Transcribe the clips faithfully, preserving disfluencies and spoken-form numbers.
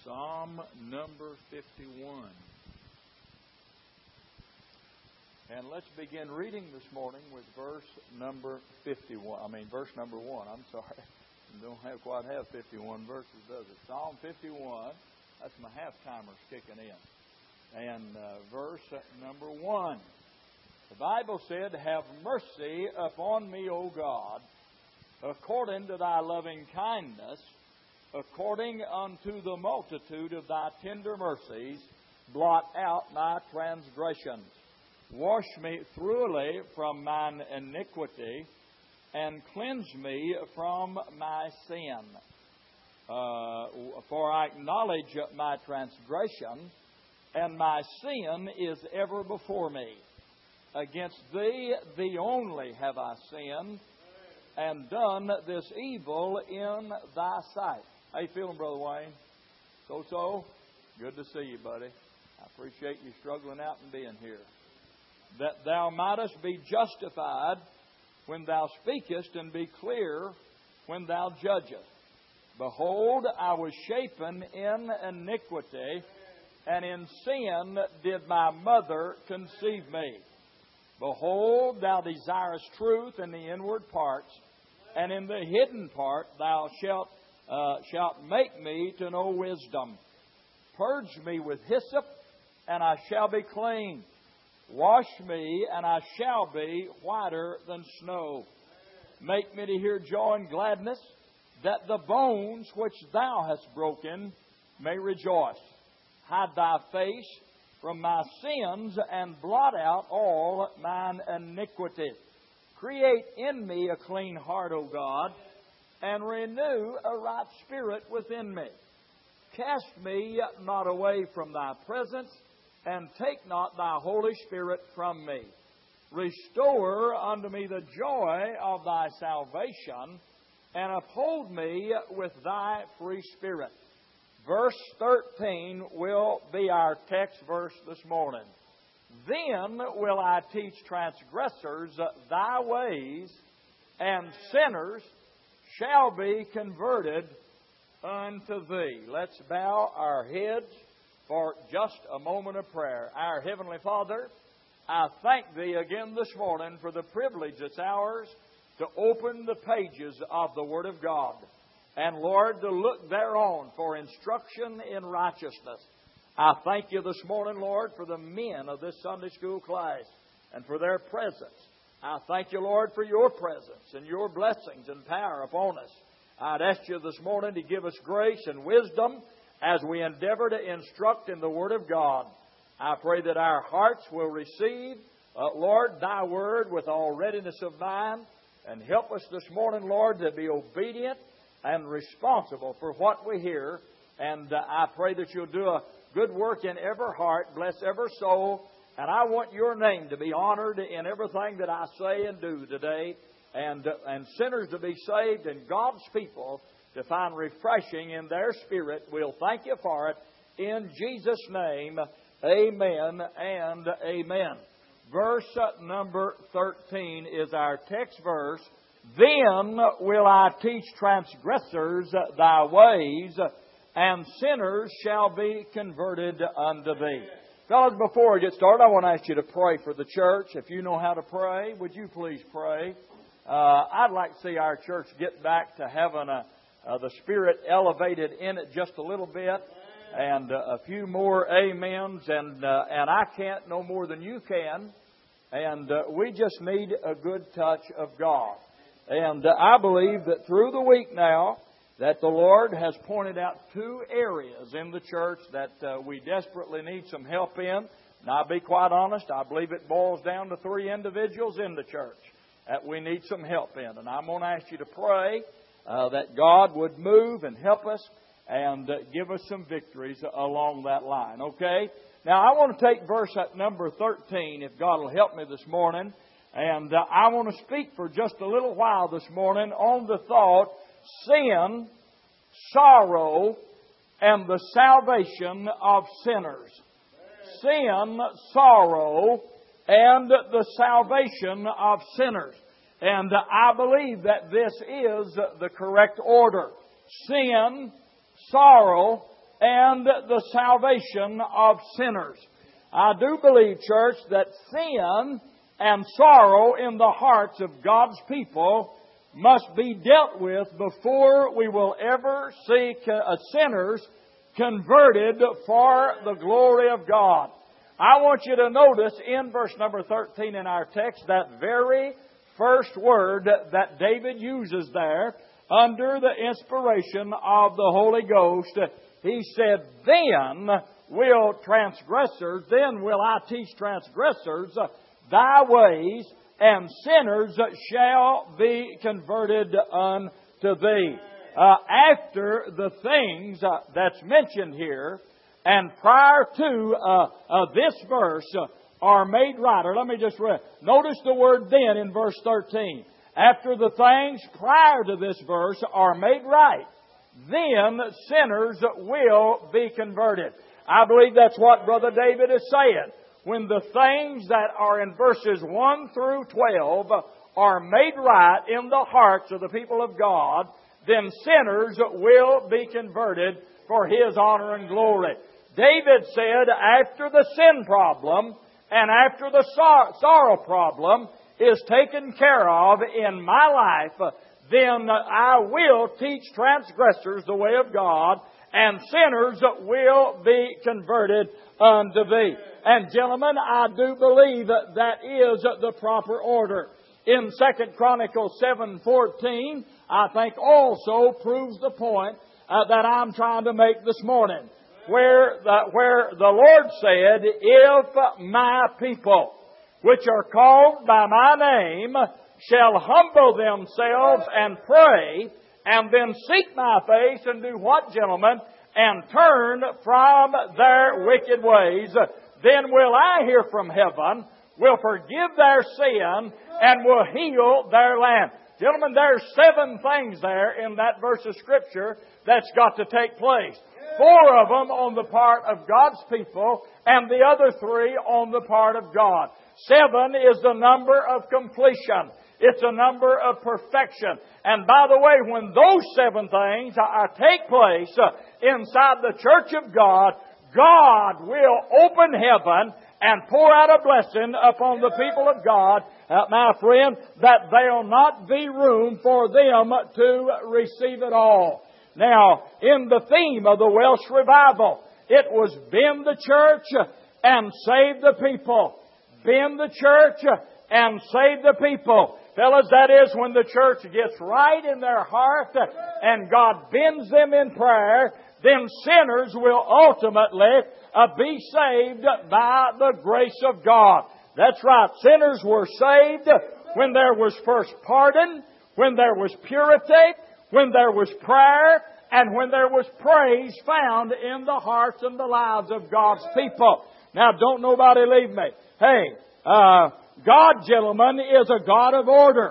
Psalm number fifty-one. And let's begin reading this morning with verse number fifty-one. I mean, verse number one. I'm sorry. We don't have quite have fifty-one verses, does it? Psalm fifty-one. That's my half-timers kicking in. And uh, verse number one. The Bible said, "Have mercy upon me, O God, according to thy loving kindness, according unto the multitude of thy tender mercies, blot out my transgressions. Wash me thoroughly from mine iniquity, and cleanse me from my sin. Uh, for I acknowledge my transgression, and my sin is ever before me. Against thee, thee only have I sinned, and done this evil in thy sight." How you feeling, Brother Wayne? So-so? Good to see you, buddy. I appreciate you struggling out and being here. "That thou mightest be justified when thou speakest, and be clear when thou judgest. Behold, I was shapen in iniquity, and in sin did my mother conceive me. Behold, thou desirest truth in the inward parts, and in the hidden part thou shalt uh, shalt make me to know wisdom. Purge me with hyssop, and I shall be clean. Wash me, and I shall be whiter than snow. Make me to hear joy and gladness, that the bones which thou hast broken may rejoice. Hide thy face from my sins, and blot out all mine iniquities. Create in me a clean heart, O God, and renew a right spirit within me. Cast me not away from thy presence, and take not thy Holy Spirit from me. Restore unto me the joy of thy salvation, and uphold me with thy free spirit." Verse thirteen will be our text verse this morning. "Then will I teach transgressors thy ways, and sinners shall be converted unto thee." Let's bow our heads for just a moment of prayer. Our Heavenly Father, I thank Thee again this morning for the privilege that's ours to open the pages of the Word of God. And Lord, to look thereon for instruction in righteousness. I thank You this morning, Lord, for the men of this Sunday school class and for their presence. I thank You, Lord, for Your presence and Your blessings and power upon us. I'd ask You this morning to give us grace and wisdom as we endeavor to instruct in the Word of God. I pray that our hearts will receive, uh, Lord, Thy Word with all readiness of mind, and help us this morning, Lord, to be obedient and responsible for what we hear. And uh, I pray that You'll do a good work in every heart, bless every soul, and I want Your name to be honored in everything that I say and do today, and, uh, and sinners to be saved, and God's people to find refreshing in their spirit. We'll thank You for it. In Jesus' name, amen and amen. Verse number thirteen is our text verse. "Then will I teach transgressors thy ways, and sinners shall be converted unto thee." Fellas, before we get started, I want to ask you to pray for the church. If you know how to pray, would you please pray? Uh, I'd like to see our church get back to having a Uh, the Spirit elevated in it just a little bit, and uh, a few more amens, and uh, and I can't no more than you can, and uh, we just need a good touch of God. And uh, I believe that through the week now, that the Lord has pointed out two areas in the church that uh, we desperately need some help in. And I'll be quite honest, I believe it boils down to three individuals in the church that we need some help in. And I'm going to ask you to pray Uh, that God would move and help us and uh, give us some victories along that line. Okay? Now, I want to take verse at number thirteen, if God will help me this morning. And uh, I want to speak for just a little while this morning on the thought, sin, sorrow, and the salvation of sinners. Sin, sorrow, and the salvation of sinners. And I believe that this is the correct order. Sin, sorrow, and the salvation of sinners. I do believe, church, that sin and sorrow in the hearts of God's people must be dealt with before we will ever see sinners converted for the glory of God. I want you to notice in verse number thirteen in our text, that very first word that David uses there, under the inspiration of the Holy Ghost, he said, "Then will transgressors, then will I teach transgressors thy ways, and sinners shall be converted unto thee." Uh, after the things uh, that's mentioned here, and prior to uh, uh, this verse, uh, are made right. Or let me just read. Notice the word "then" in verse thirteen. After the things prior to this verse are made right, then sinners will be converted. I believe that's what Brother David is saying. When the things that are in verses one through twelve are made right in the hearts of the people of God, then sinners will be converted for His honor and glory. David said, after the sin problem and after the sor- sorrow problem is taken care of in my life, then I will teach transgressors the way of God, and sinners will be converted unto thee. And gentlemen, I do believe that that is the proper order. In Second Chronicles seven fourteen, I think also proves the point uh, that I'm trying to make this morning. Where the, where the Lord said, "If my people, which are called by my name, shall humble themselves and pray, and then seek my face and do what, gentlemen? And turn from their wicked ways, then will I hear from heaven, will forgive their sin, and will heal their land." Gentlemen, there's seven things there in that verse of Scripture that's got to take place. Four of them on the part of God's people, and the other three on the part of God. Seven is the number of completion. It's a number of perfection. And by the way, when those seven things are, take place inside the church of God, God will open heaven and pour out a blessing upon the people of God, uh, my friend, that there'll not be room for them to receive it all. Now, in the theme of the Welsh revival, it was bend the church and save the people. Bend the church and save the people. Fellas, that is when the church gets right in their heart and God bends them in prayer, then sinners will ultimately uh, be saved by the grace of God. That's right. Sinners were saved when there was first pardon, when there was purity, when there was prayer, and when there was praise found in the hearts and the lives of God's people. Now, don't nobody leave me. Hey, uh, God, gentlemen, is a God of order.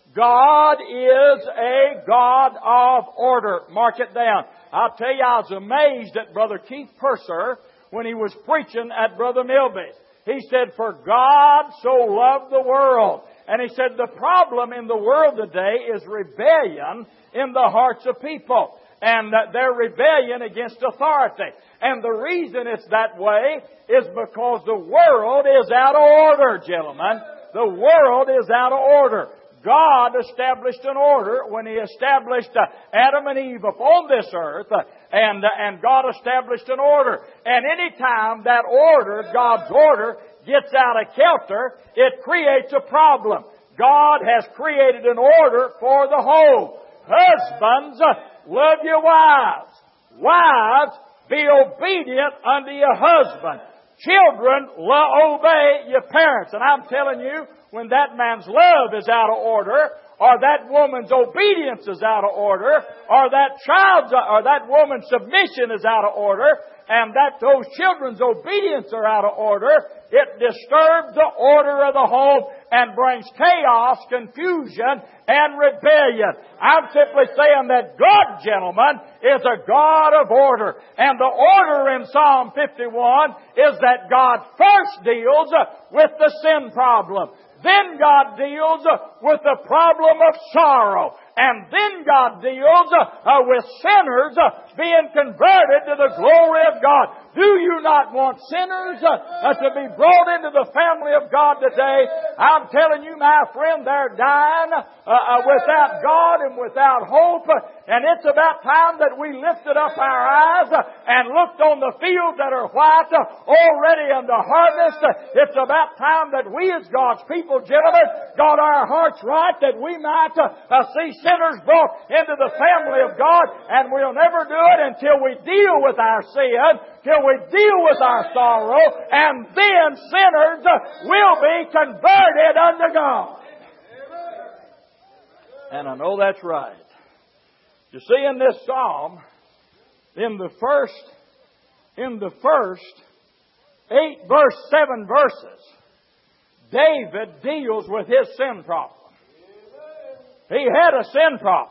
God is a God of order. Mark it down. I'll tell you, I was amazed at Brother Keith Purser when he was preaching at Brother Milby's. He said, "For God so loved the world." And he said, the problem in the world today is rebellion in the hearts of people. And that their rebellion against authority. And the reason it's that way is because the world is out of order, gentlemen. The world is out of order. God established an order when He established uh, Adam and Eve upon this earth, uh, and uh, and God established an order. And any time that order, God's order, gets out of kilter, it creates a problem. God has created an order for the whole. Husbands, uh, love your wives. Wives, be obedient unto your husband. Children, lo- obey your parents. And I'm telling you, when that man's love is out of order, or that woman's obedience is out of order, or that child's or that woman's submission is out of order, and that those children's obedience are out of order, it disturbs the order of the home and brings chaos, confusion, and rebellion. I'm simply saying that God, gentlemen, is a God of order. And the order in Psalm fifty-one is that God first deals with the sin problem. Then God deals with the problem of sorrow. And then God deals uh, with sinners uh, being converted to the glory of God. Do you not want sinners uh, uh, to be brought into the family of God today? I'm telling you, my friend, they're dying uh, uh, without God and without hope. And it's about time that we lifted up our eyes uh, and looked on the fields that are white, uh, already unto harvest. It's about time that we as God's people, gentlemen, got our hearts right, that we might uh, uh, see sinners brought into the family of God. And we'll never do it until we deal with our sin, till we deal with our sorrow, and then sinners uh, will be converted unto God. And I know that's right. You see, in this psalm, in the first, in the first eight verse seven verses, David deals with his sin problem. He had a sin problem.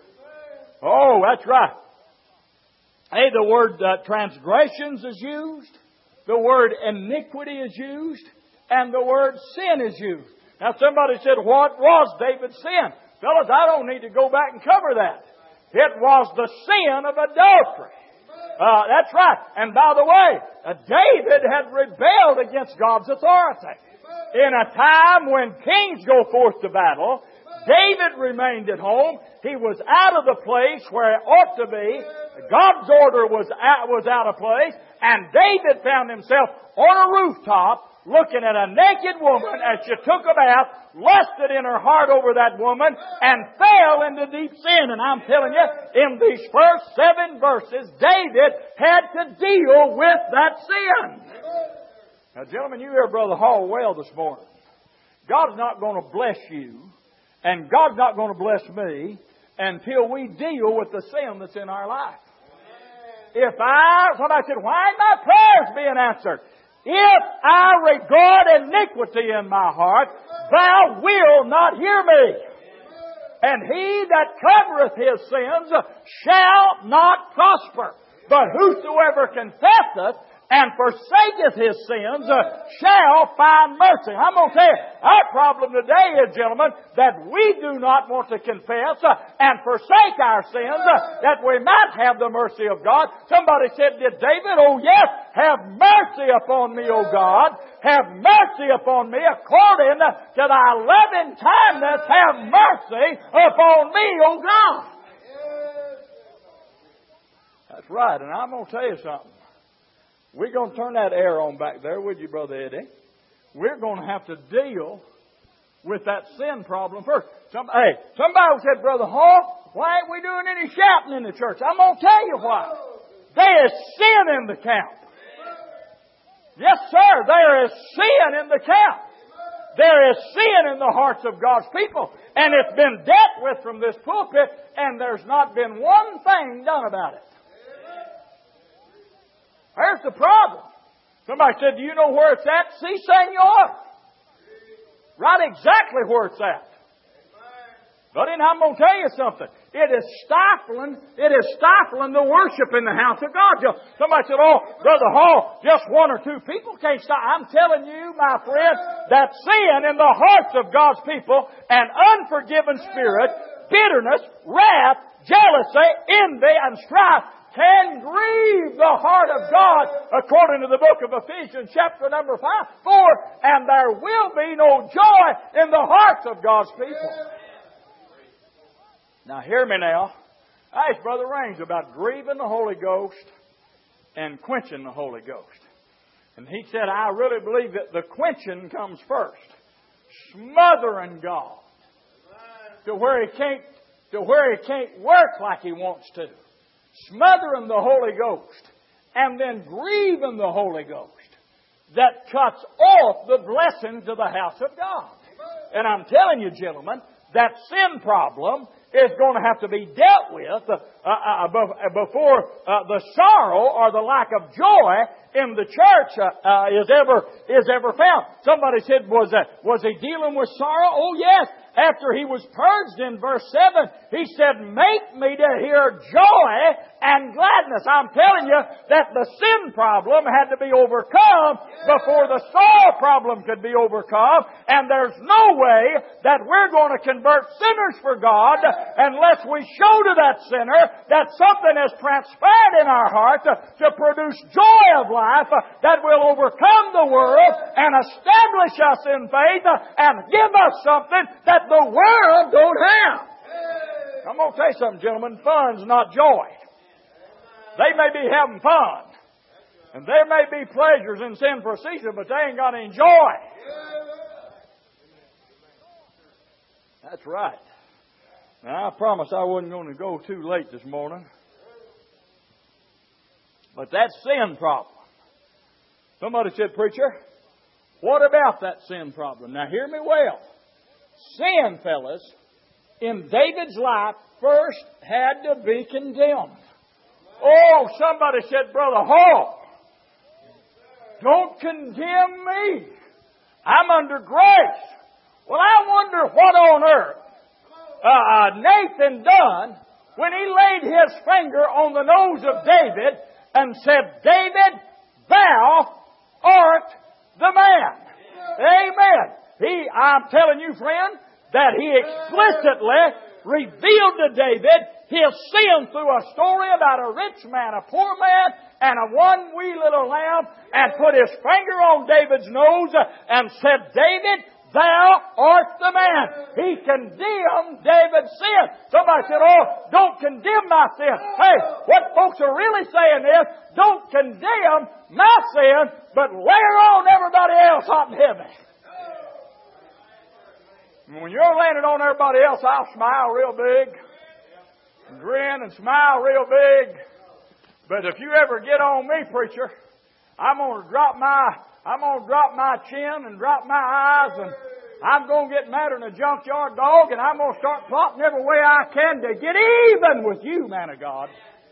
Oh, that's right. Hey, the word uh, transgressions is used, the word iniquity is used, and the word sin is used. Now somebody said, what was David's sin? Fellas, I don't need to go back and cover that. It was the sin of adultery. Uh, that's right. And by the way, uh, David had rebelled against God's authority. In a time when kings go forth to battle, David remained at home. He was out of the place where it ought to be. God's order was out, was out of place. And David found himself on a rooftop looking at a naked woman as she took a bath, lusted in her heart over that woman, and fell into deep sin. And I'm telling you, in these first seven verses, David had to deal with that sin. Now, gentlemen, you hear Brother Hall well this morning. God's not going to bless you, and God's not going to bless me, until we deal with the sin that's in our life. If I, somebody said, why ain't my prayers being answered? If I regard iniquity in my heart, thou wilt not hear me. And he that covereth his sins shall not prosper. But whosoever confesseth and forsaketh his sins uh, shall find mercy. I'm going to tell you, our problem today is, gentlemen, that we do not want to confess uh, and forsake our sins uh, that we might have the mercy of God. Somebody said, did David? Oh yes, have mercy upon me, O God. Have mercy upon me according to thy loving kindness. Have mercy upon me, O God. That's right, and I'm going to tell you something. We're going to turn that air on back there, would you, Brother Eddie? We're going to have to deal with that sin problem first. Some, hey, somebody said, Brother Hall, why ain't we doing any shouting in the church? I'm going to tell you why. There is sin in the camp. Yes, sir, there is sin in the camp. There is sin in the hearts of God's people. And it's been dealt with from this pulpit, and there's not been one thing done about it. There's the problem. Somebody said, do you know where it's at? See, Senor. Right exactly where it's at. But then I'm going to tell you something. It is stifling, it is stifling the worship in the house of God. Somebody said, oh, Brother Hall, just one or two people can't stop. I'm telling you, my friend, that sin in the hearts of God's people, an unforgiven spirit, bitterness, wrath, jealousy, envy, and strife, can grieve the heart of God, according to the book of Ephesians, chapter number five, four, and there will be no joy in the hearts of God's people. Now, hear me now. I asked Brother Raines about grieving the Holy Ghost and quenching the Holy Ghost. And he said, I really believe that the quenching comes first. Smothering God to where He can't, to where He can't work like He wants to. Smothering the Holy Ghost and then grieving the Holy Ghost that cuts off the blessings of the house of God. And I'm telling you, gentlemen, that sin problem is going to have to be dealt with uh, uh, before uh, the sorrow or the lack of joy in the church uh, uh, is ever is ever found. Somebody said, was uh, was he dealing with sorrow? Oh yes, after He was purged in verse seven, He said, make me to hear joy and gladness. I'm telling you that the sin problem had to be overcome before the soul problem could be overcome. And there's no way that we're going to convert sinners for God unless we show to that sinner that something has transpired in our heart to, to produce joy of life that will overcome the world and establish us in faith and give us something that the world don't have. I'm going to tell you something, gentlemen. Fun's not joy. They may be having fun. And there may be pleasures in sin for a season, but they ain't got any joy. That's right. Now, I promised I wasn't going to go too late this morning. But that's sin problem. Somebody said, preacher, what about that sin problem? Now, hear me well. Sin, fellas, in David's life first had to be condemned. Oh, somebody said, Brother Hall, don't condemn me. I'm under grace. Well, I wonder what on earth uh, uh, Nathan done when he laid his finger on the nose of David and said, David, thou art the man. Amen. He, I'm telling you, friend, that he explicitly revealed to David his sin through a story about a rich man, a poor man, and a one wee little lamb, and put his finger on David's nose and said, David, thou art the man. He condemned David's sin. Somebody said, oh, don't condemn my sin. Hey, what folks are really saying is, don't condemn my sin, but layer on everybody else hot and heavy. When you're laying it on everybody else, I'll smile real big, grin and smile real big. But if you ever get on me, preacher, I'm going to drop my I'm going to drop my chin and drop my eyes, and I'm going to get madder than a junkyard dog, and I'm going to start plotting every way I can to get even with you, man of God.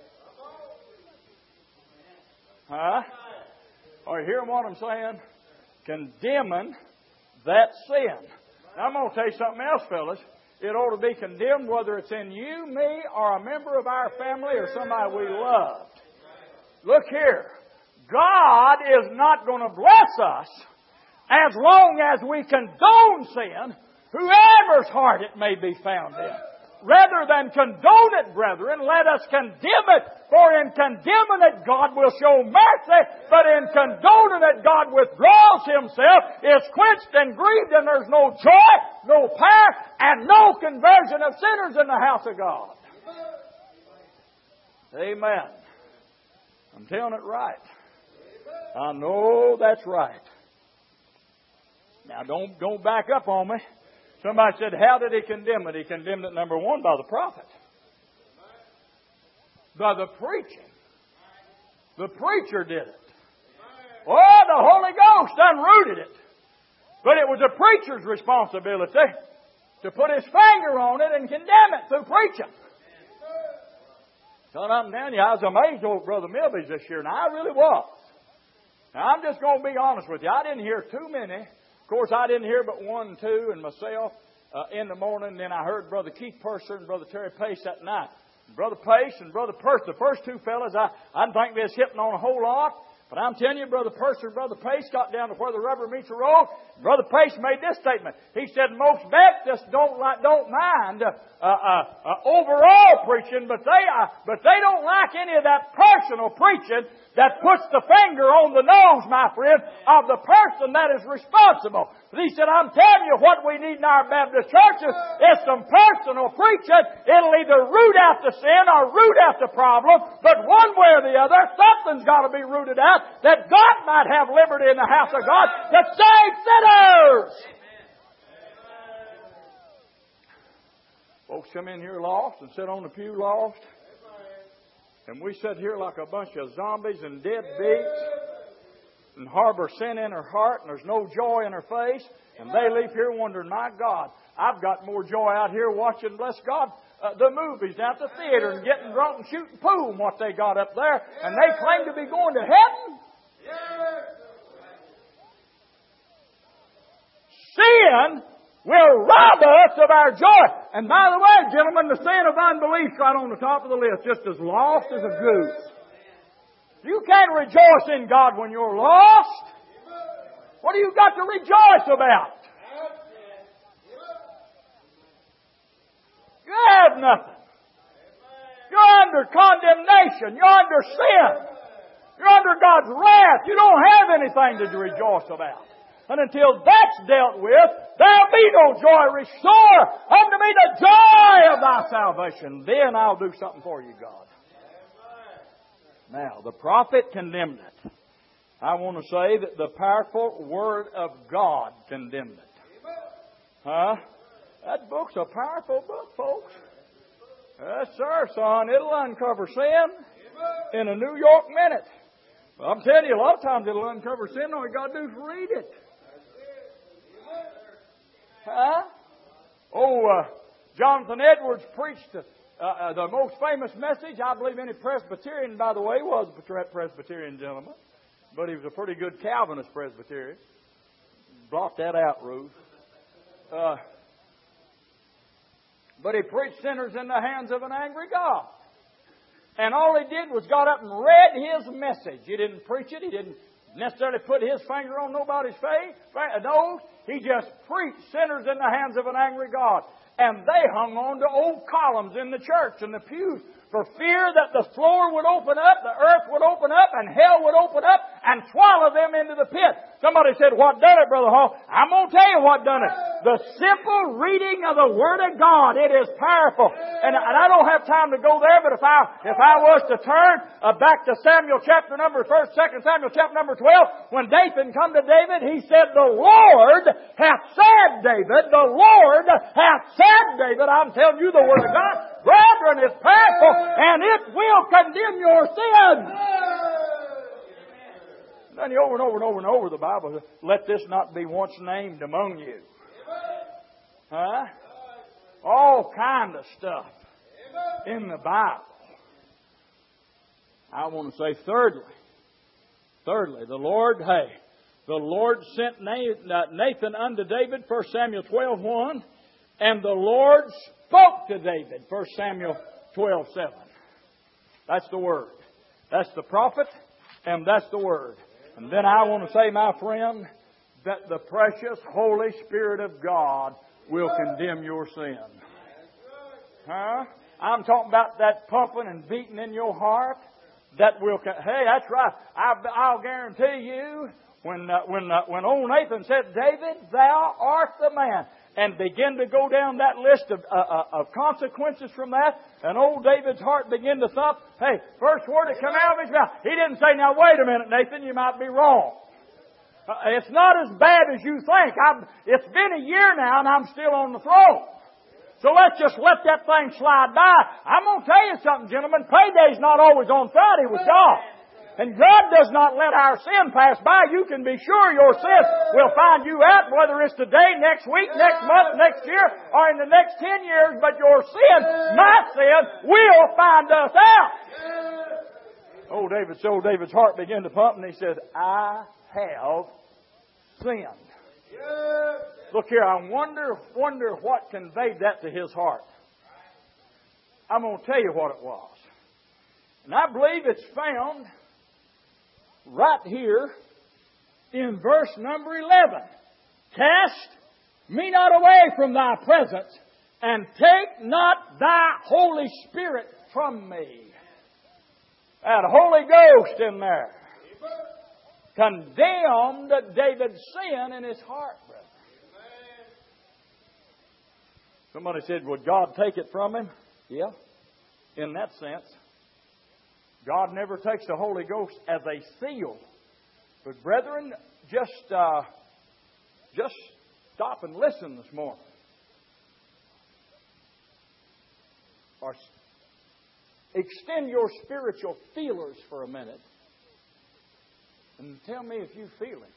Huh? Are you hearing what I'm saying? Condemning that sin. Now, I'm going to tell you something else, fellas. It ought to be condemned whether it's in you, me, or a member of our family or somebody we loved. Look here. God is not going to bless us as long as we condone sin, whoever's heart it may be found in. Rather than condone it, brethren, let us condemn it. For in condemning it, God will show mercy. But in condoning it, God withdraws Himself, is quenched and grieved, and there's no joy, no power, and no conversion of sinners in the house of God. Amen. I'm telling it right. I know that's right. Now, don't, don't back up on me. Somebody said, how did He condemn it? He condemned it, number one, by the prophet. By the preaching. The preacher did it. Oh, the Holy Ghost unrooted it. But it was the preacher's responsibility to put his finger on it and condemn it through preaching. So I'm telling you, I was amazed over Brother Milby's this year, and I really was. Now, I'm just going to be honest with you. I didn't hear too many. Of course, I didn't hear but one, two, and myself uh, in the morning. Then I heard Brother Keith Purser and Brother Terry Pace that night. Brother Pace and Brother Purser, the first two fellas, I, I didn't think they was hitting on a whole lot. But I'm telling you, Brother Purser and Brother Pace got down to where the rubber meets the road. Brother Pace made this statement. He said, most Baptists don't like, don't mind uh, uh, uh, overall preaching, but they uh, but they don't like any of that personal preaching that puts the finger on the nose, my friend, of the person that is responsible. But he said, I'm telling you what we need in our Baptist churches is some personal preaching. It'll either root out the sin or root out the problem, but one way or the other, something's got to be rooted out that God might have liberty in the house of God to save sinners. Folks come in here lost and sit on the pew lost. And we sit here like a bunch of zombies and deadbeats and harbor sin in our heart and there's no joy in our face. And they leave here wondering, my God, I've got more joy out here watching, bless God, uh, the movies down at the theater and getting drunk and shooting pool and what they got up there. And they claim to be going to heaven. Sin will rob us of our joy. And by the way, gentlemen, the sin of unbelief right on the top of the list, just as lost as a goose. You can't rejoice in God when you're lost. What do you got to rejoice about? You have nothing. You're under condemnation. You're under sin. You're under God's wrath. You don't have anything to rejoice about. And until that's dealt with, there'll be no joy. Restore unto me the joy of thy salvation. Then I'll do something for you, God. Now, the prophet condemned it. I want to say that the powerful Word of God condemned it. Huh? That book's a powerful book, folks. Yes, sir, son. It'll uncover sin in a New York minute. Well, I'm telling you, a lot of times it'll uncover sin. All you got to do is read it. Huh? Oh, uh, Jonathan Edwards preached uh, uh, the most famous message, I believe any Presbyterian, by the way, was a Presbyterian gentleman. But he was a pretty good Calvinist Presbyterian. Blot that out, Ruth. Uh, but he preached sinners in the hands of an angry God. And all he did was got up and read his message. He didn't preach it. He didn't necessarily put his finger on nobody's face. No, he just preached sinners in the hands of an angry God. And they hung on to old columns in the church and the pews for fear that the floor would open up, the earth would open up, and hell would open up and swallow them into the pit. Somebody said, what done it, Brother Hall? I'm going to tell you what done it. The simple reading of the Word of God. It is powerful. And, and I don't have time to go there, but if I if I was to turn uh, back to Samuel chapter number first, second Samuel chapter number twelve, when Nathan come to David, he said, the Lord hath said, David, the Lord hath said, David, I'm telling you the Word of God, brethren, is powerful, and it will condemn your sins. And over and over and over and over the Bible says, let this not be once named among you. Huh? All kind of stuff in the Bible. I want to say thirdly, thirdly, the Lord, hey, the Lord sent Nathan unto David, First Samuel twelve one, and the Lord spoke to David, First Samuel twelve seven. That's the Word. That's the prophet, and that's the Word. And then I want to say, my friend, that the precious Holy Spirit of God will condemn your sin. Huh? I'm talking about that pumping and beating in your heart. That will. Hey, that's right. I, I'll guarantee you, when uh, when uh, when old Nathan said, "David, thou art the man," and begin to go down that list of uh, uh, of consequences from that, and old David's heart began to thump. Hey, first word that come out of his mouth. He didn't say, "Now wait a minute, Nathan, you might be wrong." Uh, it's not as bad as you think. I've, it's been a year now, and I'm still on the throne. So let's just let that thing slide by. I'm going to tell you something, gentlemen. Payday's not always on Friday with God. And God does not let our sin pass by. You can be sure your sin will find you out, whether it's today, next week, next month, next year, or in the next ten years. But your sin, my sin, will find us out. Oh, David, so David's heart began to pump, and he said, I have sinned. Look here, I wonder, wonder what conveyed that to his heart. I'm going to tell you what it was. And I believe it's found right here in verse number eleven. Cast me not away from thy presence, and take not thy Holy Spirit from me. That Holy Ghost in there condemned David's sin in his heart, brother. Somebody said, would God take it from him? Yeah, in that sense. God never takes the Holy Ghost as a seal. But brethren, just uh, just stop and listen this morning. Or extend your spiritual feelers for a minute. And tell me if you feel it.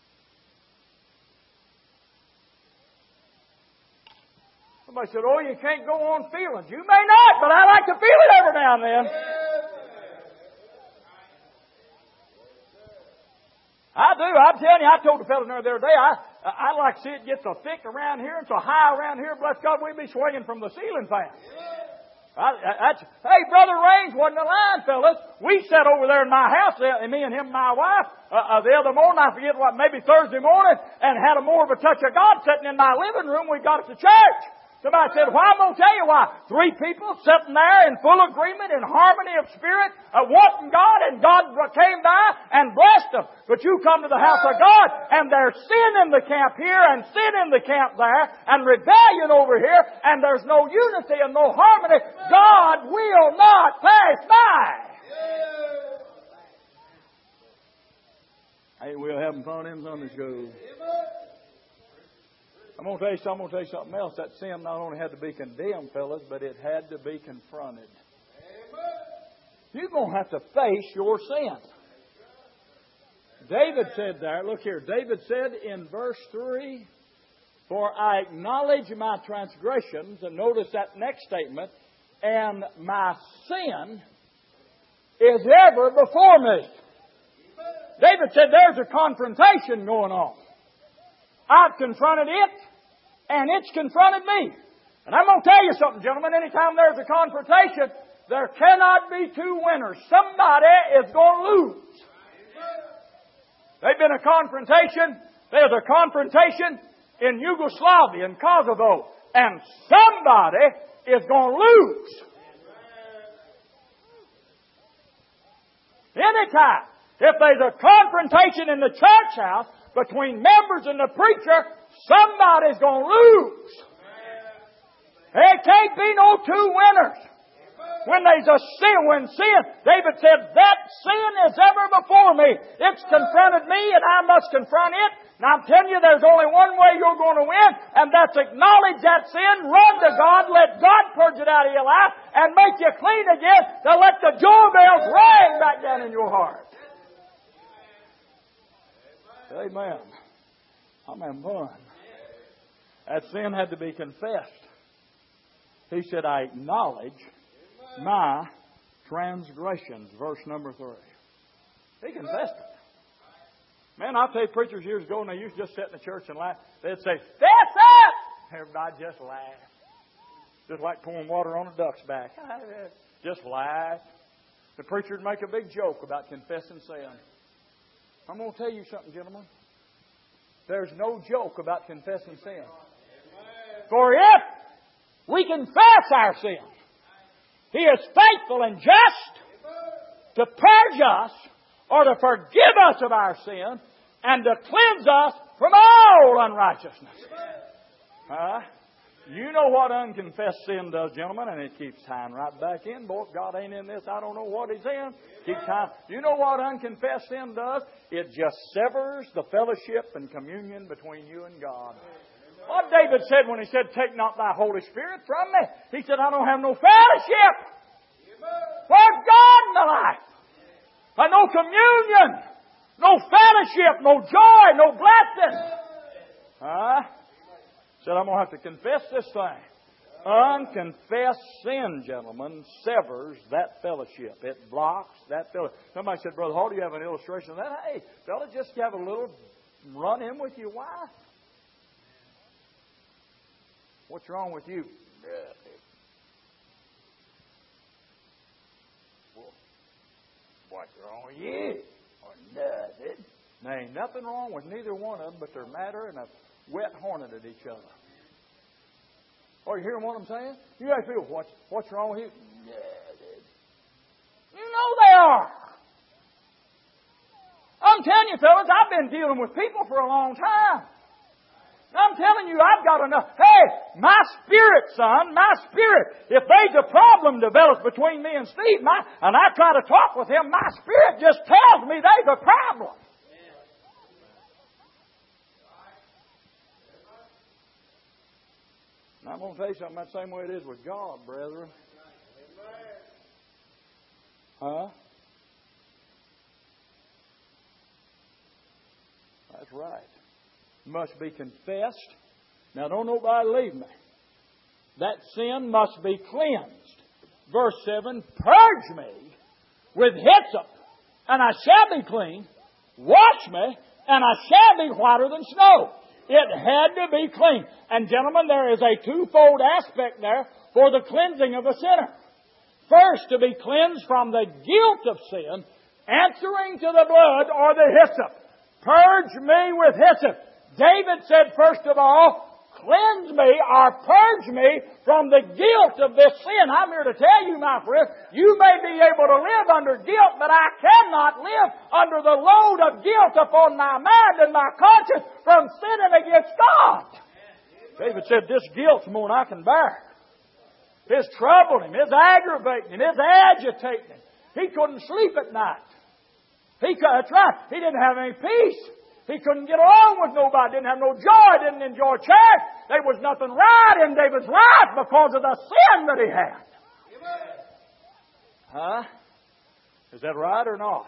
Somebody said, oh, you can't go on feelings. You may not, but I like to feel it every now and then. I do. I'm telling you, I told the fellow the other day, I, I like to see it get so thick around here and so high around here. Bless God, we'd be swinging from the ceiling fan. I, I, that's, hey, Brother Raines wasn't a line, fellas. We sat over there in my house, uh, me and him and my wife, uh, uh, the other morning, I forget what, maybe Thursday morning, and had a more of a touch of God sitting in my living room. We got to church. Somebody said, well, I'm going to tell you why. Three people sitting there in full agreement, in harmony of spirit, uh, wanting God, and God came by and blessed them. But you come to the house of God, and there's sin in the camp here, and sin in the camp there, and rebellion over here, and there's no unity and no harmony. God will not pass by. Hey, we're having fun in Sunday school. I'm going to tell you something, I'm going to tell you something else. That sin not only had to be condemned, fellas, but it had to be confronted. You're going to have to face your sin. David said there, look here, David said in verse three, for I acknowledge my transgressions, and notice that next statement, and my sin is ever before me. David said there's a confrontation going on. I've confronted it, and it's confronted me. And I'm going to tell you something, gentlemen. Anytime there's a confrontation, there cannot be two winners. Somebody is going to lose. There's been a confrontation. There's a confrontation in Yugoslavia, in Kosovo. And somebody is going to lose. Anytime. If there's a confrontation in the church house between members and the preacher, somebody's going to lose. There can't be no two winners. When there's a sin, when sin, David said, that sin is ever before me. It's confronted me and I must confront it. And I'm telling you, there's only one way you're going to win, and that's acknowledge that sin, run to God, let God purge it out of your life, and make you clean again, to let the joy bells ring back down in your heart. Amen. I'm having fun. That sin had to be confessed. He said, I acknowledge my transgressions. Verse number three. He confessed it. Man, I'll tell you, preachers years ago, and they used to just sit in the church and laugh. They'd say, "Fess up!" Everybody just laugh. Just like pouring water on a duck's back. Just laugh. The preacher would make a big joke about confessing sin. I'm going to tell you something, gentlemen. There's no joke about confessing sin. For if we confess our sin, He is faithful and just to purge us or to forgive us of our sin and to cleanse us from all unrighteousness. Uh, you know what unconfessed sin does, gentlemen, and it keeps tying right back in. Boy, if God ain't in this, I don't know what He's in. Keep tying. You know what unconfessed sin does? It just severs the fellowship and communion between you and God. What David said when he said, "Take not thy Holy Spirit from me." He said, I don't have no fellowship. Where's God in my life? I no communion, no fellowship, no joy, no blessing. Huh? Said, I'm going to have to confess this thing. Unconfessed sin, gentlemen, severs that fellowship. It blocks that fellowship. Somebody said, Brother Hall, do you have an illustration of that? Hey, fella, just have a little run-in with your wife. What's wrong with you? What's wrong with you? Or nothing. There ain't nothing wrong with neither one of them, but they're madder and a wet hornet at each other. Oh, you hearing what I'm saying? You guys feel, what's, what's wrong with you? Nothing. You know they are. I'm telling you, fellas, I've been dealing with people for a long time. I'm telling you, I've got enough. Hey, my spirit, son, my spirit, if there's a problem develops between me and Steve, my, and I try to talk with him, my spirit just tells me there's a problem. And I'm going to tell you something, that's the same way it is with God, brethren. Huh? That's right. Must be confessed. Now, don't nobody leave me. That sin must be cleansed. Verse seven, purge me with hyssop, and I shall be clean. Wash me, and I shall be whiter than snow. It had to be clean. And gentlemen, there is a twofold aspect there for the cleansing of a sinner. First, to be cleansed from the guilt of sin, answering to the blood or the hyssop. Purge me with hyssop. David said, first of all, cleanse me or purge me from the guilt of this sin. I'm here to tell you, my friend, you may be able to live under guilt, but I cannot live under the load of guilt upon my mind and my conscience from sinning against God. David said, this guilt's more than I can bear. It's troubled him. It's aggravating him. It's agitating him. He couldn't sleep at night. He could, that's right. He didn't have any peace. He couldn't get along with nobody. Didn't have no joy. Didn't enjoy church. There was nothing right in David's life because of the sin that he had. Huh? Is that right or not?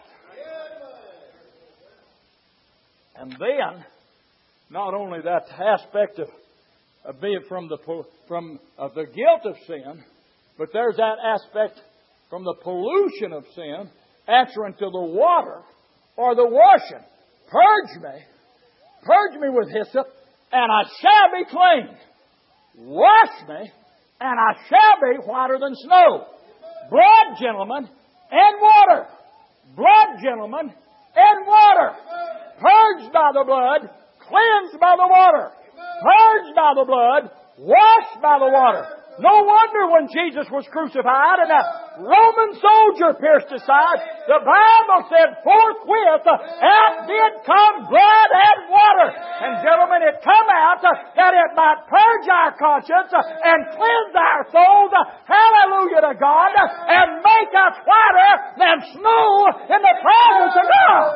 And then, not only that aspect of, of being from the from of the guilt of sin, but there's that aspect from the pollution of sin, answering to the water or the washing. Purge me, purge me with hyssop, and I shall be clean. Wash me, and I shall be whiter than snow. Blood, gentlemen, and water. Blood, gentlemen, and water. Purged by the blood, cleansed by the water. Purged by the blood, washed by the water. No wonder when Jesus was crucified and that Roman soldier pierced his side, the Bible said forthwith out did come blood and water. And gentlemen, it come out that it might purge our conscience and cleanse our souls, hallelujah to God, and make us whiter than snow in the presence of God.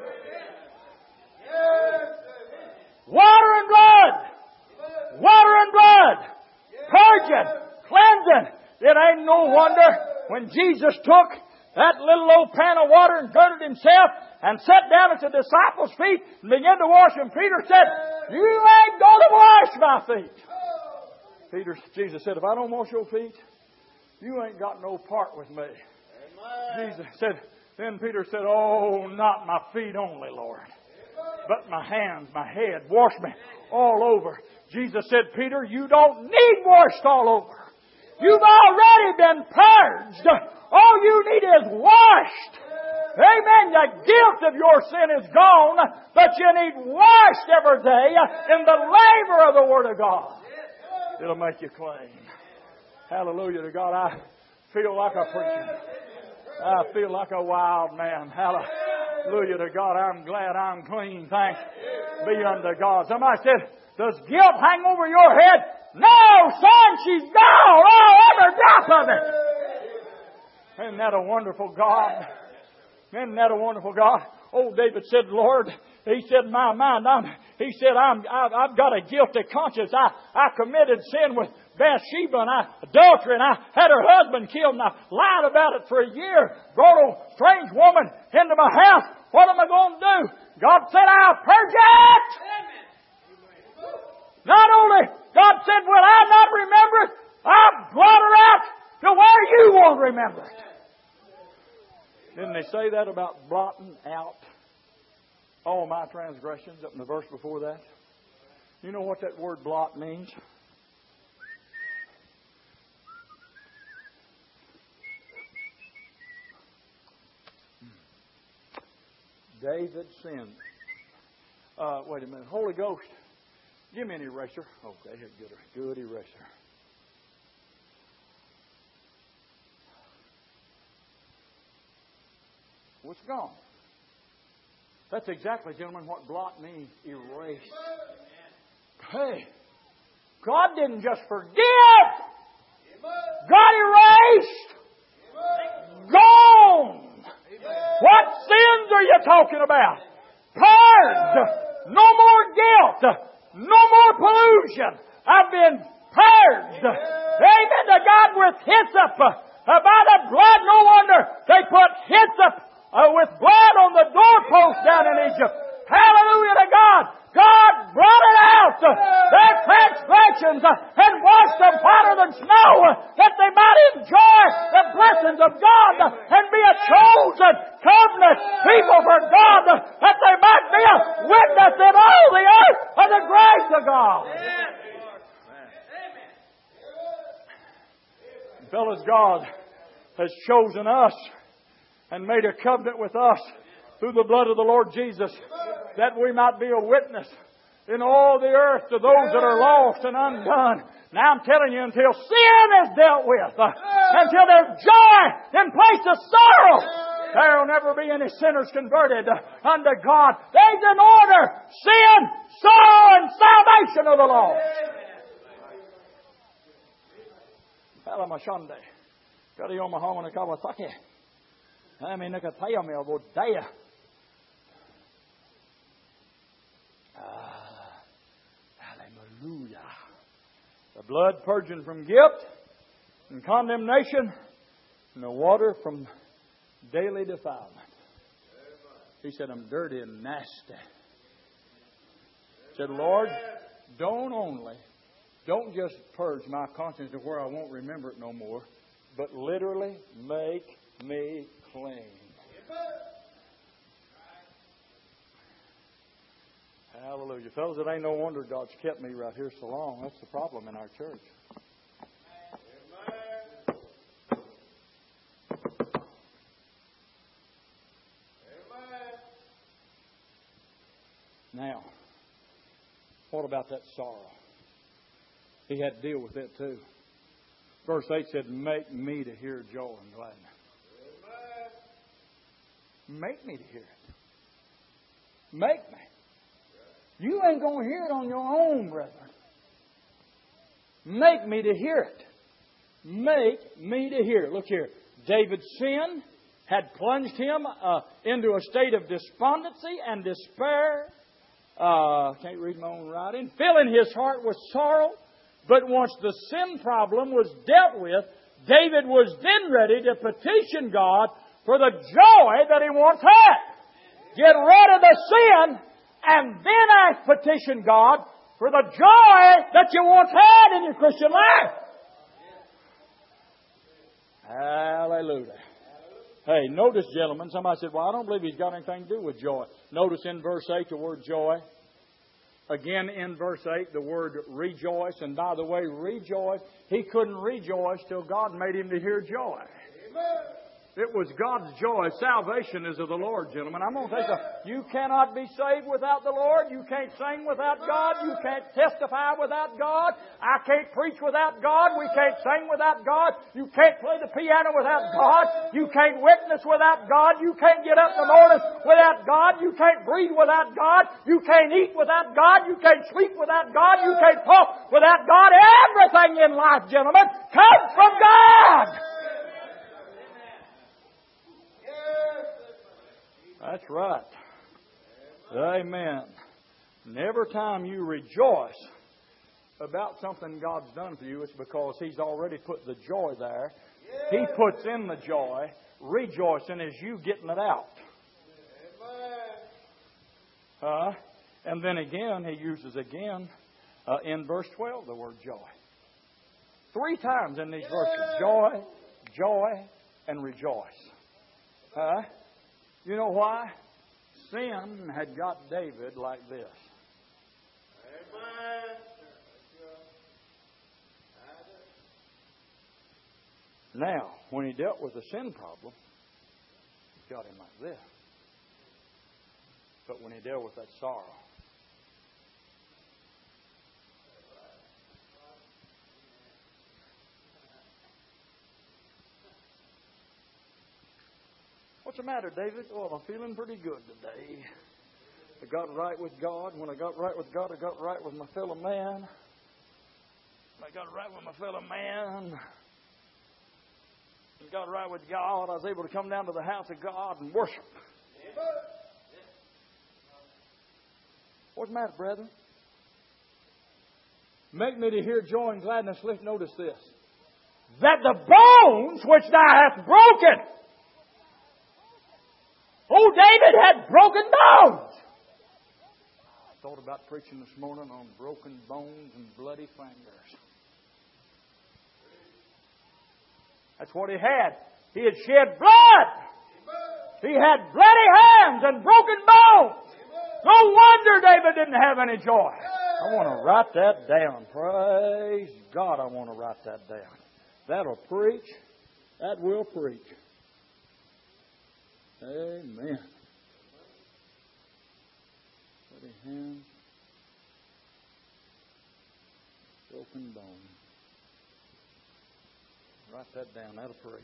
Water and blood. Water and blood. Purging, cleansing. It ain't no wonder when Jesus took that little old pan of water and girded himself and sat down at the disciples' feet and began to wash them. Peter said, you ain't going to wash my feet. Peter, Jesus said, if I don't wash your feet, you ain't got no part with me. Amen. Jesus said, then Peter said, oh, not my feet only, Lord, but my hands, my head, wash me all over. Jesus said, Peter, you don't need washed all over. You've already been purged. All you need is washed. Amen. The guilt of your sin is gone, but you need washed every day in the labor of the Word of God. It'll make you clean. Hallelujah to God. I feel like a preacher. I feel like a wild man. Hallelujah to God. I'm glad I'm clean. Thanks be unto God. Somebody said, does guilt hang over your head? No, son, she's gone. Oh, every drop of it. Isn't that a wonderful God? Isn't that a wonderful God? Old David said, Lord, he said, my mind, I'm, he said, I'm, I've, I've got a guilty conscience. I, I committed sin with Bathsheba and I, adultery, and I had her husband killed, and I lied about it for a year. Brought a strange woman into my house. What am I going to do? God said, I'll purge it. Not only, God said, will I not remember it? I'll blot her out to where you won't remember it. Didn't they say that about blotting out all my transgressions up in the verse before that? You know what that word blot means? David sinned. Uh, wait a minute. Holy Ghost, give me an eraser. Okay, good, good eraser. What's gone? That's exactly, gentlemen, what blot means. Erase. Hey, God didn't just forgive. God erased. Gone. What sins are you talking about? Purged. No more guilt. No more pollution. I've been purged. Amen to God with hyssop. By the blood, no wonder they put hyssop uh, with blood on the doorpost down in Egypt. Hallelujah to God. God brought it out, uh, their transgressions, uh, and washed them whiter than snow, uh, that they might enjoy the blessings of God uh, and be a chosen covenant people for God, uh, that Fellas, God has chosen us and made a covenant with us through the blood of the Lord Jesus, that we might be a witness in all the earth to those that are lost and undone. Now I'm telling you, until sin is dealt with, uh, until there's joy in place of sorrow, there will never be any sinners converted uh, unto God. There's an order: sin, sorrow, and salvation of the lost. Alamashande. Kadiyomahama Kawasaki. I mean, Nakatayami Abodaya. Hallelujah. The blood purging from guilt and condemnation, and the water from daily defilement. He said, I'm dirty and nasty. He said, Lord, don't only, don't just purge my conscience to where I won't remember it no more, but literally make me clean. Hallelujah. Fellas, it ain't no wonder God's kept me right here so long. That's the problem in our church. Now, what about that sorrow? He had to deal with it too. Verse eight said, make me to hear joy and gladness. Make me to hear it. Make me. You ain't going to hear it on your own, brethren. Make me to hear it. Make me to hear it. Look here. David's sin had plunged him uh, into a state of despondency and despair. Uh, can't read my own writing. Filling his heart with sorrow. But once the sin problem was dealt with, David was then ready to petition God for the joy that he once had. Get rid of the sin, and then I petition God for the joy that you once had in your Christian life. Hallelujah. Hey, notice, gentlemen, somebody said, well, I don't believe he's got anything to do with joy. Notice in verse eight the word joy. Again in verse eight the word rejoice. And by the way, rejoice, he couldn't rejoice till God made him to hear joy. Amen. It was God's joy. Salvation is of the Lord, gentlemen. I'm going to take a... You cannot be saved without the Lord. You can't sing without God. You can't testify without God. I can't preach without God. We can't sing without God. You can't play the piano without God. You can't witness without God. You can't get up in the morning without God. You can't breathe without God. You can't eat without God. You can't sleep without God. You can't talk without God. Everything in life, gentlemen, comes from God. That's right. Amen. And every time you rejoice about something God's done for you, it's because He's already put the joy there. He puts in the joy. Rejoicing is you getting it out. Uh, and then again, He uses again uh, in verse twelve the word joy. Three times in these verses. Joy, joy, and rejoice. Uh, You know why? Sin had got David like this. Amen. Now, when he dealt with the sin problem, he got him like this. But when he dealt with that sorrow, what's the matter, David? Oh, I'm feeling pretty good today. I got right with God. When I got right with God, I got right with my fellow man. When I got right with my fellow man, and got right with God, I was able to come down to the house of God and worship. What's the matter, brethren? Make me to hear joy and gladness. Let's notice this. That the bones which thou hast broken. Oh, David had broken bones. I thought about preaching this morning on broken bones and bloody fingers. That's what he had. He had shed blood. He had bloody hands and broken bones. No wonder David didn't have any joy. I want to write that down. Praise God, I want to write that down. That'll preach. That will preach. Amen. Steady hands. Broken bone. Write that down. That'll preach.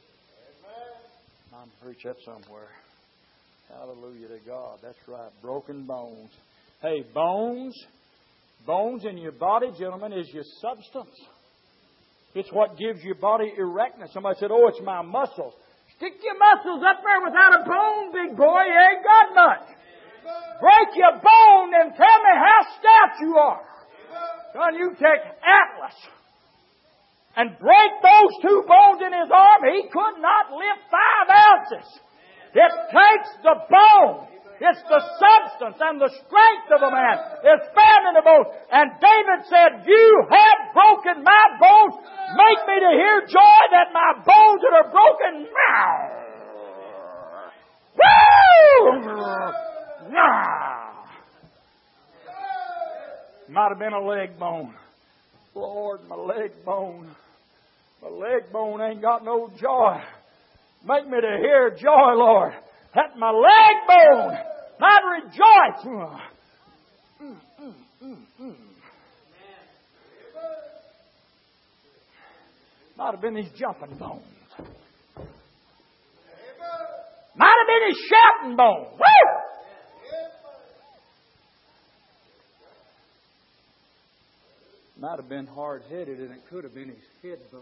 I'm preach that somewhere. Hallelujah to God. That's right. Broken bones. Hey, bones. Bones in your body, gentlemen, is your substance. It's what gives your body erectness. Somebody said, oh, it's my muscles. Stick your muscles up there without a bone, big boy. You ain't got much. Break your bone and tell me how stout you are. Son, you take Atlas and break those two bones in his arm. He could not lift five ounces. It takes the bone. It's the substance and the strength of a man. It's found in the bones. And David said, you have broken my bones. Make me to hear joy that my bones that are broken. Woo! Might have been a leg bone. Lord, my leg bone. My leg bone ain't got no joy. Make me to hear joy, Lord. That my leg bone might rejoice. Mm, mm, mm, mm. Might have been his jumping bones. Might have been his shouting bone. Woo! Might have been hard-headed, and it could have been his head bone.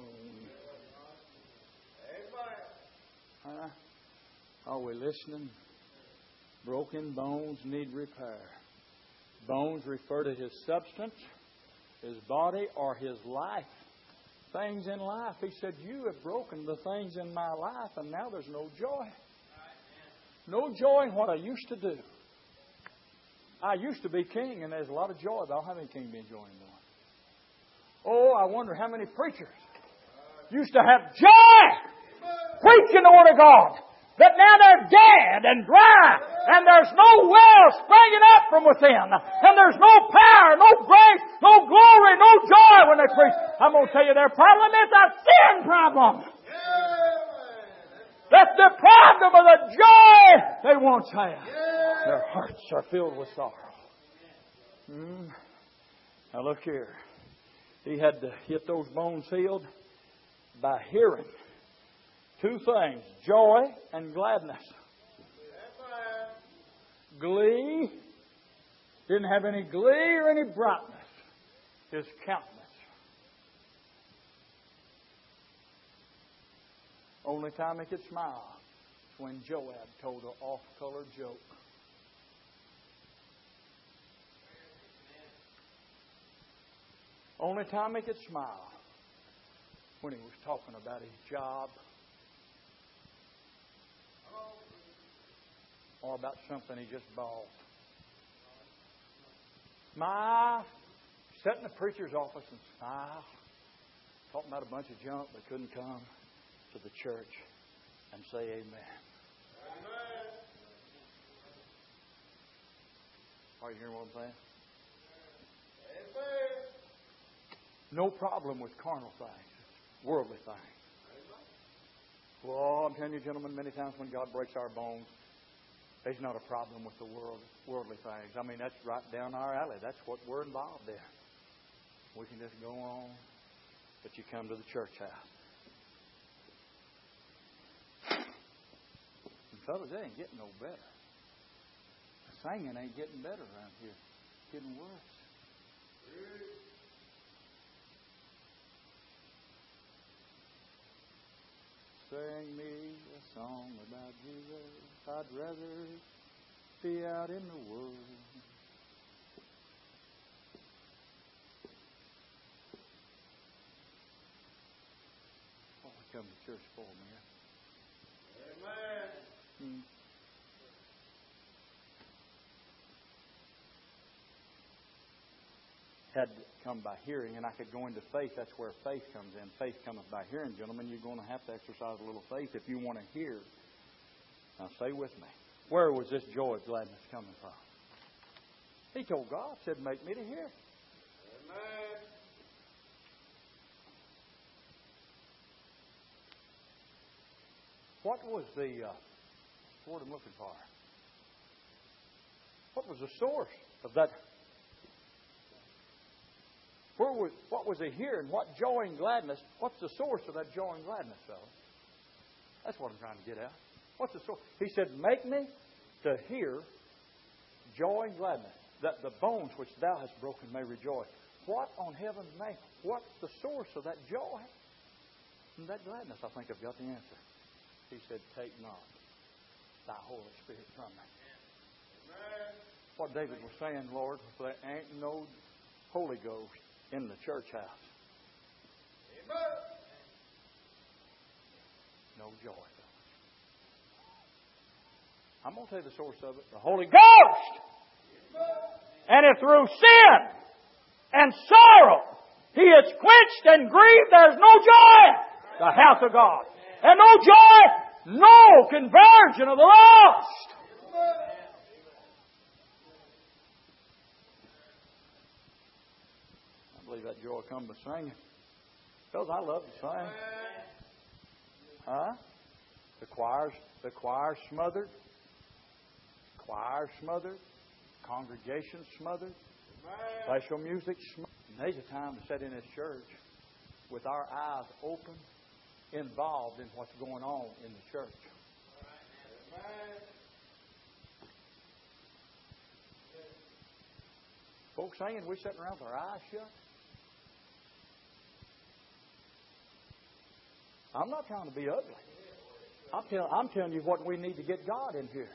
Huh? Are we listening? Broken bones need repair. Bones refer to his substance, his body, or his life. Things in life. He said, you have broken the things in my life, and now there's no joy. No joy in what I used to do. I used to be king, and there's a lot of joy, but I don't have any king being joy anymore. Oh, I wonder how many preachers used to have joy preaching the Word of God. That now they're dead and dry, and there's no well springing up from within, and there's no power, no grace, no glory, no joy when they preach. I'm going to tell you their problem is a sin problem. That's the problem of the joy they once had. Their hearts are filled with sorrow. Hmm. Now look here. He had to get those bones healed by hearing. Two things, joy and gladness. Glee, didn't have any glee or any brightness. His countenance. Only time he could smile was when Joab told an off-color joke. Only time he could smile when he was talking about his job. Or about something he just bought. Smile. Sit in the preacher's office and smile. Talking about a bunch of junk but couldn't come to the church and say amen. Amen. Are you hearing what I'm saying? Amen. No problem with carnal things. Worldly things. Well, I'm telling you, gentlemen, many times when God breaks our bones, there's not a problem with the world, worldly things. I mean, that's right down our alley. That's what we're involved in. We can just go on, but you come to the church house. And fellas, they ain't getting no better. The singing ain't getting better around here. It's getting worse. Sing me a song about Jesus. I'd rather be out in the world. What we come to church for, man? Amen. Hmm. Had to come by hearing, and I could go into faith. That's where faith comes in. Faith cometh by hearing, gentlemen. You're going to have to exercise a little faith if you want to hear. Now, stay with me. Where was this joy of gladness coming from? He told God, said, make me to hear. Amen. What was the uh, word I'm looking for? What was the source of that? Where was, what was he hearing? What joy and gladness? What's the source of that joy and gladness, fellas? That's what I'm trying to get at. What's the source? He said, make me to hear joy and gladness, that the bones which thou hast broken may rejoice. What on heaven's name? What's the source of that joy and that gladness? I think I've got the answer. He said, take not thy Holy Spirit from me. Amen. What David was saying, Lord, there ain't no Holy Ghost in the church house. Amen. No joy. I'm going to tell you the source of it. The Holy Ghost. And if through sin and sorrow he is quenched and grieved, there's no joy in the house of God. And no joy, no conversion of the lost. I believe that joy comes by singing. Because I love to sing. Huh? The choir's, the choir's smothered. Choir smothered. Congregation smothered. Special music smothered. And there's a time to sit in this church with our eyes open, involved in what's going on in the church. Folks singing, we're sitting around with our eyes shut. I'm not trying to be ugly. I'm, tell, I'm telling you what we need to get God in here.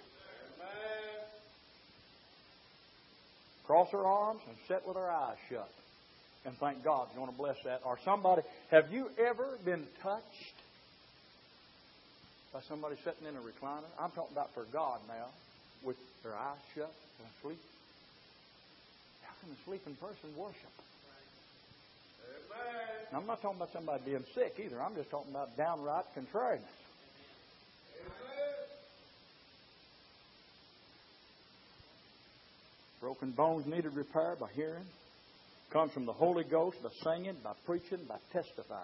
Cross our arms and sit with our eyes shut. And thank God you're going to bless that. Or somebody, have you ever been touched by somebody sitting in a recliner? I'm talking about for God now, with their eyes shut and asleep. How can a sleeping person worship? Now, I'm not talking about somebody being sick either. I'm just talking about downright contrariness. Broken bones needed repair by hearing. Comes from the Holy Ghost by singing, by preaching, by testifying.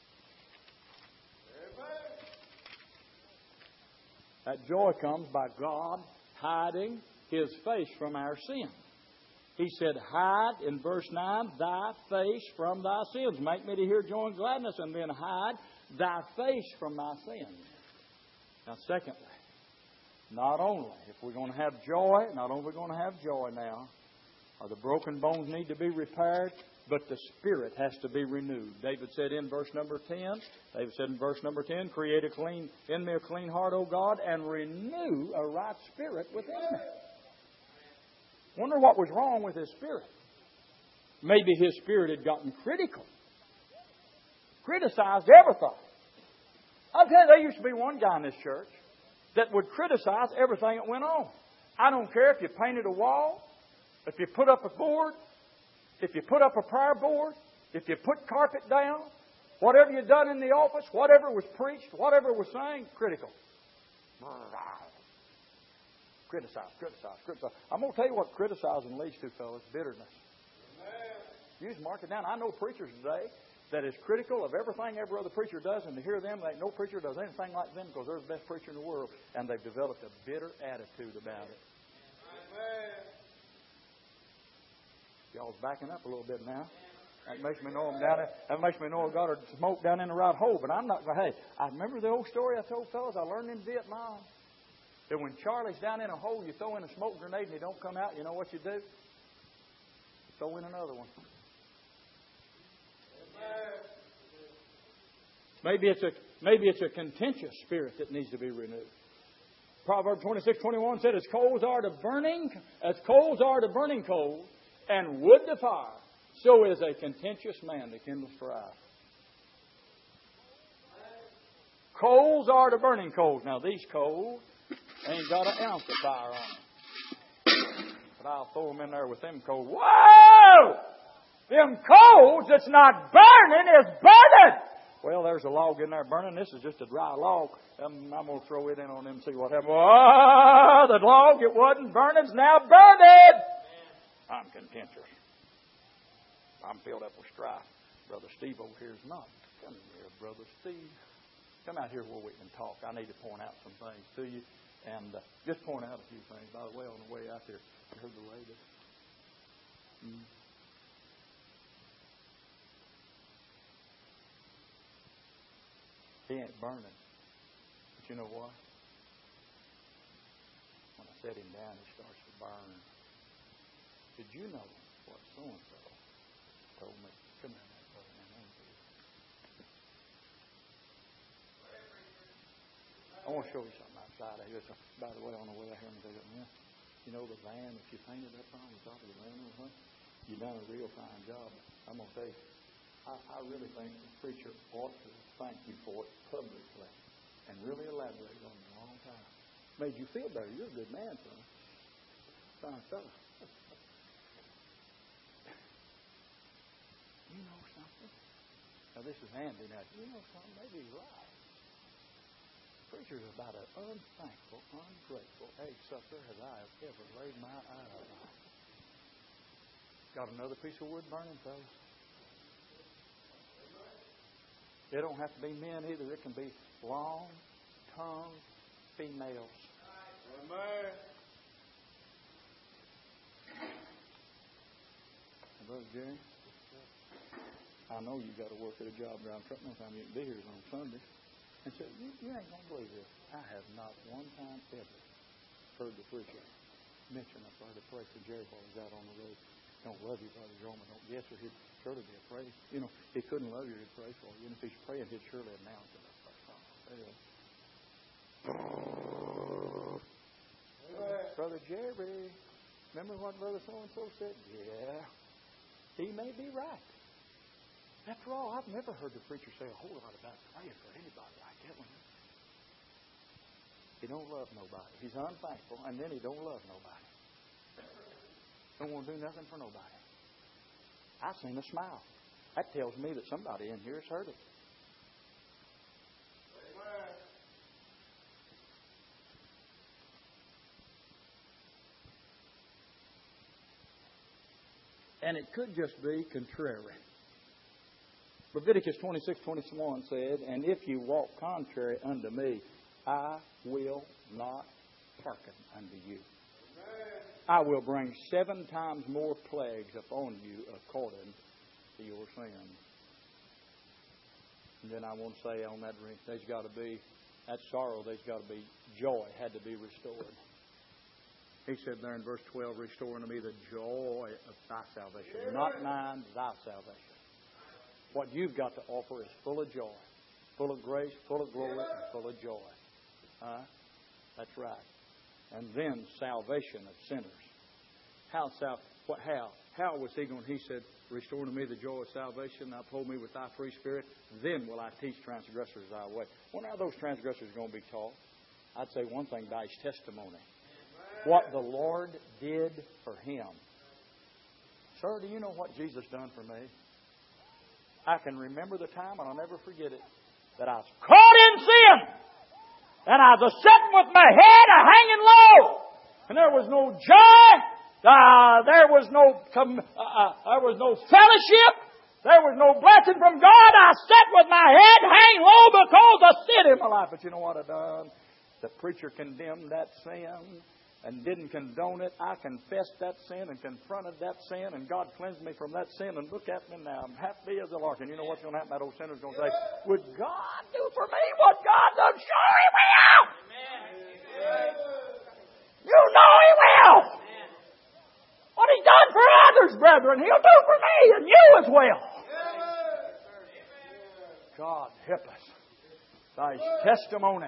That joy comes by God hiding His face from our sin. He said, hide, in verse nine, thy face from thy sins. Make me to hear joy and gladness, and then hide thy face from thy sins. Now, secondly, not only, if we're going to have joy, not only are we going to have joy now, or the broken bones need to be repaired, but the spirit has to be renewed. David said in verse number ten, David said in verse number ten, create a clean, in me a clean heart, O God, and renew a right spirit within me. Wonder what was wrong with his spirit. Maybe his spirit had gotten critical. Criticized everything. I'll tell you, there used to be one guy in this church that would criticize everything that went on. I don't care if you painted a wall, if you put up a board, if you put up a prayer board, if you put carpet down, whatever you done in the office, whatever was preached, whatever was saying, critical. Criticize, criticize, criticize. I'm going to tell you what criticizing leads to, fellas. Bitterness. You just mark it down. I know preachers today that is critical of everything every other preacher does, and to hear them, like no preacher does anything like them because they're the best preacher in the world, and they've developed a bitter attitude about it. Y'all's backing up a little bit now. That makes me know I'm down there. That makes me know I've got a smoke down in the right hole. But I'm not. Hey, I remember the old story I told fellas I learned in Vietnam. That when Charlie's down in a hole, you throw in a smoke grenade and he don't come out. You know what you do? Throw in another one. Maybe it's a maybe it's a contentious spirit that needs to be renewed. Proverbs twenty-six twenty-one said, "As coals are to burning, as coals are to burning coals, and wood to fire, so is a contentious man that kindles strife." Coals are to burning coals. Now these coals ain't got an ounce of fire on them. But I'll throw them in there with them coals. Whoa! Them coals that's not burning is burning! Well, there's a log in there burning. This is just a dry log. Um, I'm going to throw it in on them and see what happens. Oh, the log, it wasn't burning, it's now burning! I'm contentious. I'm filled up with strife. Brother Steve over here is not. Come here, Brother Steve. come out here where we can talk. I need to point out some things to you. And uh, just point out a few things. By the way, on the way out there, you heard the lady. Mm. He ain't burning. But you know what? When I set him down, he starts to burn. Did you know what so-and-so told me? Come here, brother. I want to show you something outside of here. So, by the way, on the way out here, I'm going to go, you know the van that you painted up on the top of the van, huh? You done a real fine job. I'm going to tell you, I, I really think the preacher ought to thank you for it publicly and really elaborate on it a long time. Made you feel better. You're a good man, son. Fine fellow. You know something? Now, this is Andy. Now, you know something? Maybe he's right. Preacher's about as unthankful, ungrateful a sucker as I have ever laid my eyes on. Got another piece of wood burning, fellas? It don't have to be men either. It can be long-tongued females. Amen. Brother Jerry, I know you got to work at a job around truck. No time you can be here is on Sunday. And said, you, you ain't going to believe this. I have not one time ever heard the preacher mention a brother pray for Jerry while he's out on the road. Don't love you, Brother Roman. Don't guess or he'd surely be afraid. You know, he couldn't love you, he'd pray for you. And if he's praying, he'd surely announce it. Anyway. Brother Jerry, remember what Brother so-and-so said? Yeah, he may be right. After all, I've never heard the preacher say a whole lot about praying for anybody like that one. He don't love nobody. He's unthankful, and then he don't love nobody. Don't want to do nothing for nobody. I seen a smile. That tells me that somebody in here has heard it. And it could just be contrary. Leviticus twenty-six twenty-one said, and if you walk contrary unto me, I will not hearken unto you. Amen. I will bring seven times more plagues upon you according to your sins. And then I want to say on that, there's got to be, that sorrow, there's got to be joy, had to be restored. He said there in verse twelve, restore unto me the joy of thy salvation. Amen. Not mine, thy salvation. What you've got to offer is full of joy, full of grace, full of glory, and full of joy. Huh? That's right. And then salvation of sinners. How? Sal- what? How? How was he going? He said, restore to me the joy of salvation, uphold me with thy free spirit. Then will I teach transgressors thy way. Well, now those transgressors are going to be taught. I'd say one thing by his testimony. What the Lord did for him. Sir, do you know what Jesus done for me? I can remember the time, and I'll never forget it, that I was caught in sin. And I was sitting with my head a hanging low. And there was no joy. Uh, there was no com- uh, uh, there was no fellowship. There was no blessing from God. I sat with my head hanging low because of sin in my life. But you know what I done? The preacher condemned that sin and didn't condone it. I confessed that sin and confronted that sin, and God cleansed me from that sin. And look at me now. I'm happy as a lark. And you know what's going to happen? That old sinner's going to say, would God do for me what God done? Sure He will! Amen. You know He will! Amen. What He's done for others, brethren, He'll do for me and you as well. Amen. God help us by His testimony.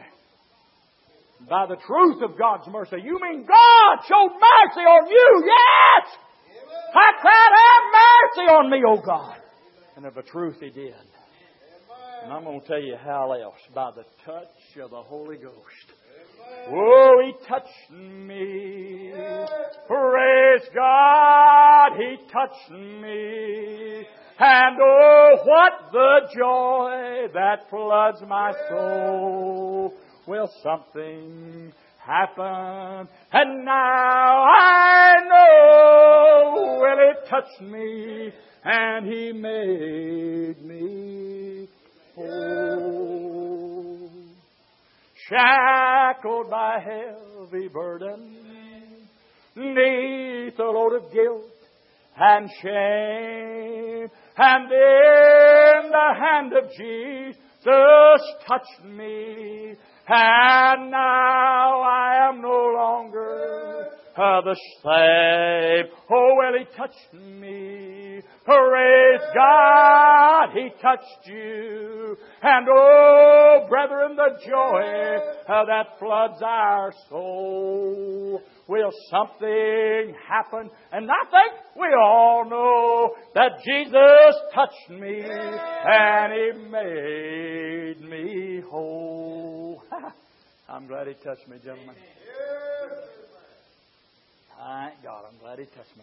By the truth of God's mercy. You mean God showed mercy on you? Yes! I cried, have mercy on me, O God. And of the truth He did. And I'm going to tell you how else. By the touch of the Holy Ghost. Oh, He touched me. Praise God, He touched me. And oh, what the joy that floods my soul. Well, something happened, and now I know. Well, it touched me, and He made me whole. shackled by heavy burden, neath a load of guilt and shame. And then the hand of Jesus touched me, and now I am no longer uh, the slave. Oh, well, He touched me. Praise God, He touched you. And oh, brethren, the joy uh, that floods our soul. Will something happen? And I think we all know that Jesus touched me and He made me whole. I'm glad He touched me, gentlemen. Thank God, I'm glad He touched me.